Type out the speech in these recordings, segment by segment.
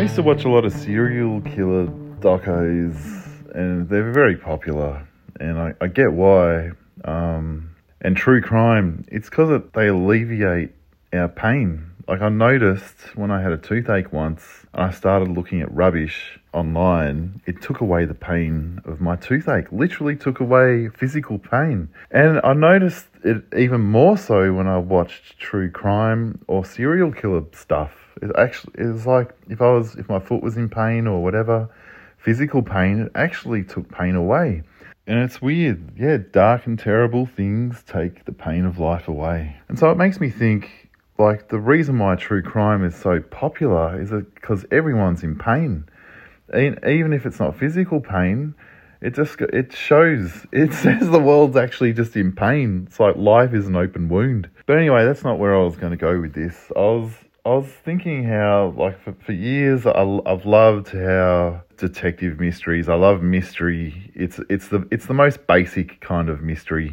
used to watch a lot of serial killer docos, and they're very popular, and I get why. And true crime, it's because they alleviate our pain. Like, I noticed when I had a toothache once, and I started looking at rubbish online, it took away the pain of my toothache, literally took away physical pain. And I noticed it even more so when I watched true crime or serial killer stuff. It was like if my foot was in pain or whatever, physical pain, it actually took pain away. And it's weird. Yeah, dark and terrible things take the pain of life away. And so it makes me think, like, the reason why true crime is so popular is because everyone's in pain. Even if it's not physical pain, it says the world's actually just in pain. It's like life is an open wound. But anyway, that's not where I was going to go with this. I was thinking how, like, for years, I've loved how detective mysteries. I love mystery. It's the most basic kind of mystery,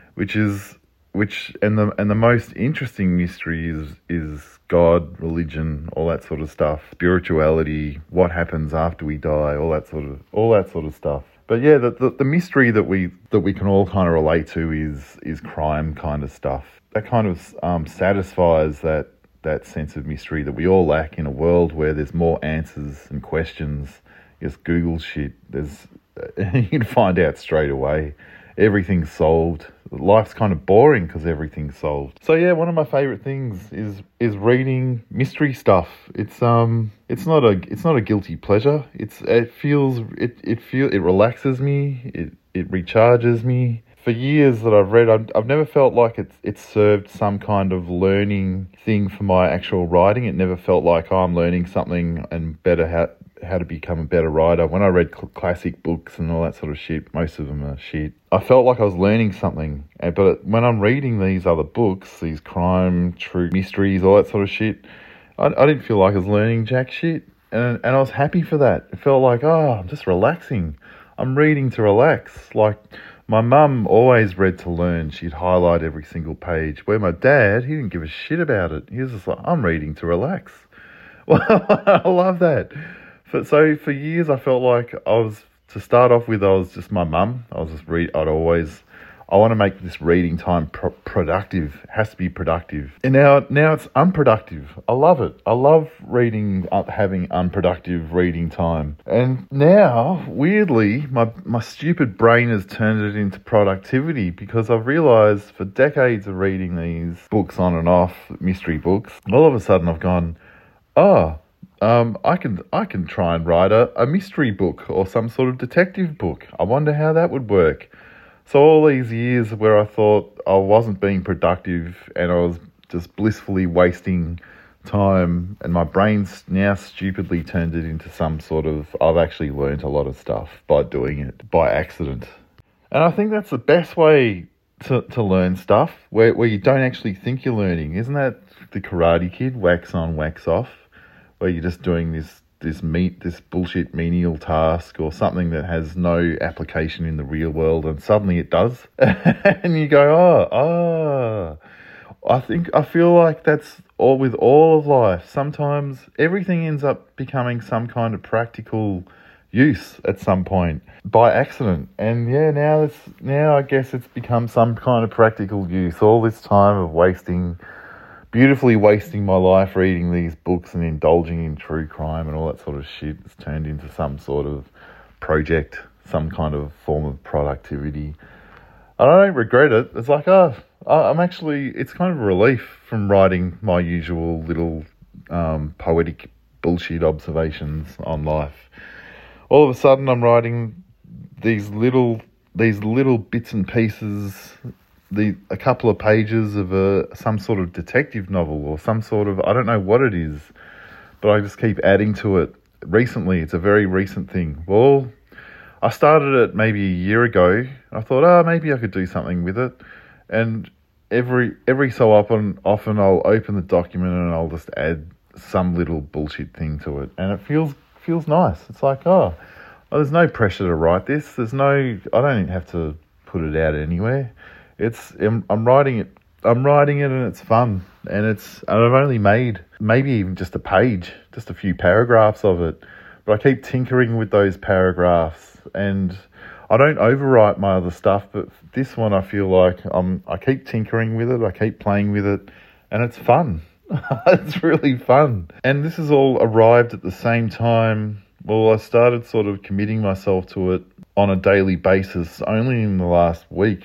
and the most interesting mystery is God, religion, all that sort of stuff, spirituality, what happens after we die, all that sort of stuff. But yeah, the mystery that we can all kind of relate to is crime kind of stuff. That kind of satisfies that sense of mystery that we all lack in a world where there's more answers and questions. Just Google shit. You can find out straight away. Everything's solved. Life's kind of boring because everything's solved. So yeah, one of my favorite things is reading mystery stuff. It's not a guilty pleasure. It relaxes me. It recharges me. For years that I've read, I've never felt like it's served some kind of learning thing for my actual writing. It never felt like, I'm learning something and how to become a better writer. When I read classic books and all that sort of shit, most of them are shit, I felt like I was learning something. But when I'm reading these other books, these crime, true mysteries, all that sort of shit, I didn't feel like I was learning jack shit. And I was happy for that. It felt like, I'm just relaxing. I'm reading to relax. Like, my mum always read to learn. She'd highlight every single page. Where my dad, he didn't give a shit about it. He was just like, I'm reading to relax. Well, I love that. So for years, I felt like I was just my mum. I want to make this reading time productive. It has to be productive. And now it's unproductive. I love it. I love having unproductive reading time. And now, weirdly, my stupid brain has turned it into productivity, because I've realised for decades of reading these books on and off, mystery books, all of a sudden I've gone, I can try and write a mystery book or some sort of detective book. I wonder how that would work. So all these years where I thought I wasn't being productive and I was just blissfully wasting time, and my brain's now stupidly turned it into some sort of, I've actually learnt a lot of stuff by doing it, by accident. And I think that's the best way to learn stuff, where you don't actually think you're learning. Isn't that the Karate Kid, wax on, wax off, where you're just doing this bullshit menial task or something that has no application in the real world, and suddenly it does. And you go, I feel like that's all with all of life. Sometimes everything ends up becoming some kind of practical use at some point by accident. And yeah, now I guess it's become some kind of practical use. All this time of beautifully wasting my life reading these books and indulging in true crime and all that sort of shit, it's turned into some sort of project, some kind of form of productivity. And I don't regret it. It's like, it's kind of a relief from writing my usual little poetic bullshit observations on life. All of a sudden I'm writing these little bits and pieces, a couple of pages of some sort of detective novel or some sort of, I don't know what it is, but I just keep adding to it. Recently, it's a very recent thing. Well, I started it maybe a year ago. I thought, maybe I could do something with it. And every so often I'll open the document and I'll just add some little bullshit thing to it. And it feels nice. It's like, there's no pressure to write this. I don't have to put it out anywhere. I'm writing it. I'm writing it and it's fun, and I've only made maybe even just a page, just a few paragraphs of it, but I keep tinkering with those paragraphs, and I don't overwrite my other stuff, but this one I feel like I keep tinkering with it, I keep playing with it, and it's fun. It's really fun. And this has all arrived at the same time. Well, I started sort of committing myself to it on a daily basis only in the last week,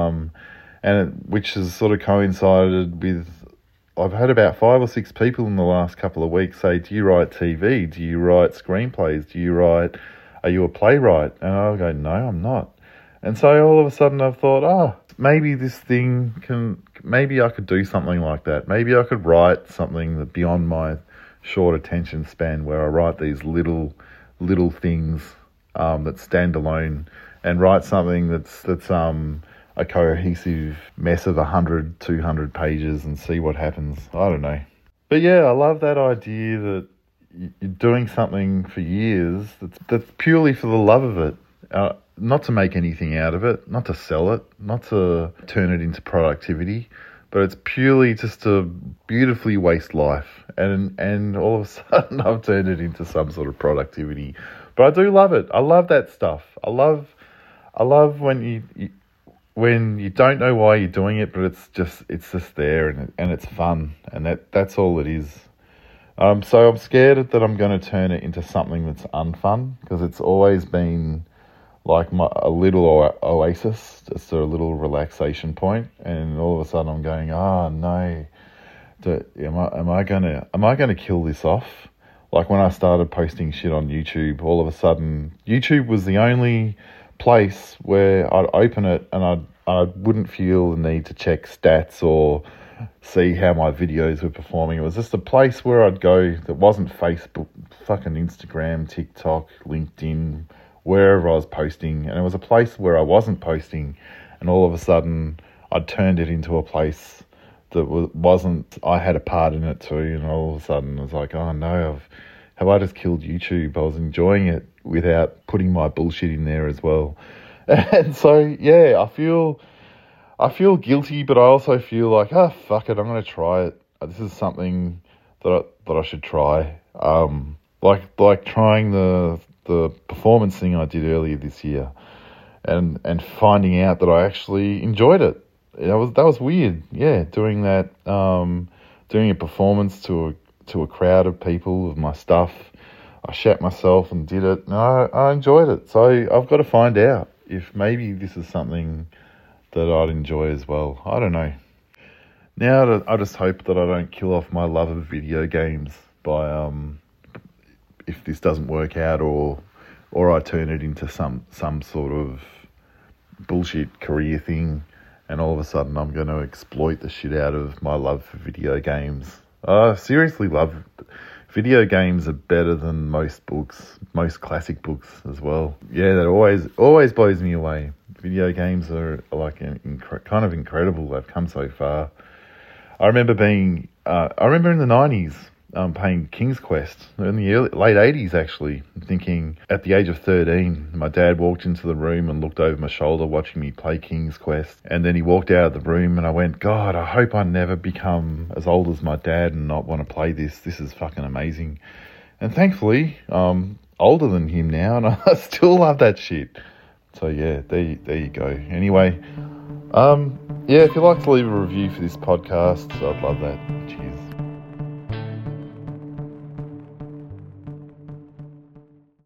which has sort of coincided with, I've had about 5 or 6 people in the last couple of weeks say, do you write TV? Do you write screenplays? Are you a playwright? And I'll go, no, I'm not. And so all of a sudden I've thought, maybe maybe I could do something like that. Maybe I could write something that beyond my short attention span, where I write these little things that stand alone, and write something that's a cohesive mess of 100, 200 pages and see what happens. I don't know. But yeah, I love that idea that you're doing something for years that's purely for the love of it. Not to make anything out of it, not to sell it, not to turn it into productivity, but it's purely just to beautifully waste life. And all of a sudden I've turned it into some sort of productivity. But I do love it. I love that stuff. I love when you don't know why you're doing it, but it's just there, and it's fun, and that's all it is. So I'm scared that I'm going to turn it into something that's unfun, because it's always been like a little oasis, just a little relaxation point, and all of a sudden I'm going, no, am I gonna kill this off? Like when I started posting shit on YouTube, all of a sudden YouTube was the only place where I'd open it and I wouldn't feel the need to check stats or see how my videos were performing. It was just a place where I'd go that wasn't Facebook, fucking Instagram, TikTok, LinkedIn, wherever I was posting. And it was a place where I wasn't posting, and all of a sudden I'd turned it into a place that wasn't, I had a part in it too. And all of a sudden I was like, oh no, have I just killed YouTube? I was enjoying it without putting my bullshit in there as well. And so, yeah, I feel guilty, but I also feel like, fuck it, I'm going to try it. This is something that I should try. Like trying the performance thing I did earlier this year, and finding out that I actually enjoyed it. That was weird. Yeah, doing that, doing a performance to a crowd of people of my stuff. I shat myself and did it, and I enjoyed it. So I've got to find out if maybe this is something that I'd enjoy as well. I don't know. Now I just hope that I don't kill off my love of video games by if this doesn't work out, or I turn it into some sort of bullshit career thing, and all of a sudden I'm going to exploit the shit out of my love for video games. I seriously love video games. Are better than most books, most classic books as well. Yeah, that always blows me away. Video games are like kind of incredible. They've come so far. I remember in the 90s playing King's Quest in the late 80s actually, thinking at the age of 13, my dad walked into the room and looked over my shoulder watching me play King's Quest, and then he walked out of the room and I went, God, I hope I never become as old as my dad and not want to play this. This is fucking amazing. And thankfully, I'm older than him now, and I still love that shit. So yeah, there you go. Anyway, yeah, if you'd like to leave a review for this podcast, I'd love that. Cheers.